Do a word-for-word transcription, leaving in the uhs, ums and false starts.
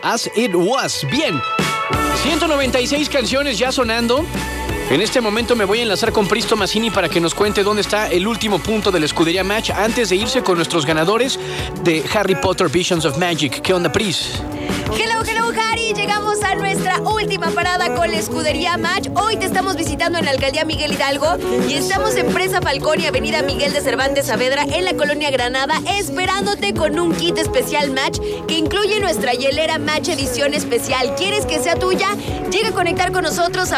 As It Was. Bien, ciento noventa y seis canciones ya sonando. En este momento me voy a enlazar con Pristo Mazzini para que nos cuente dónde está el último punto de la escudería Match antes de irse con nuestros ganadores de Harry Potter Visions of Magic. ¿Qué onda, Pris? Hello, hello, Harry. Llegamos a nuestra última parada con la escudería Match. Hoy te estamos visitando en la alcaldía Miguel Hidalgo y estamos en Presa Falcón y avenida Miguel de Cervantes Saavedra en la colonia Granada, esperándote con un kit especial Match que incluye nuestra hielera Match edición especial. ¿Quieres que sea tuya? Llega a conectar con nosotros a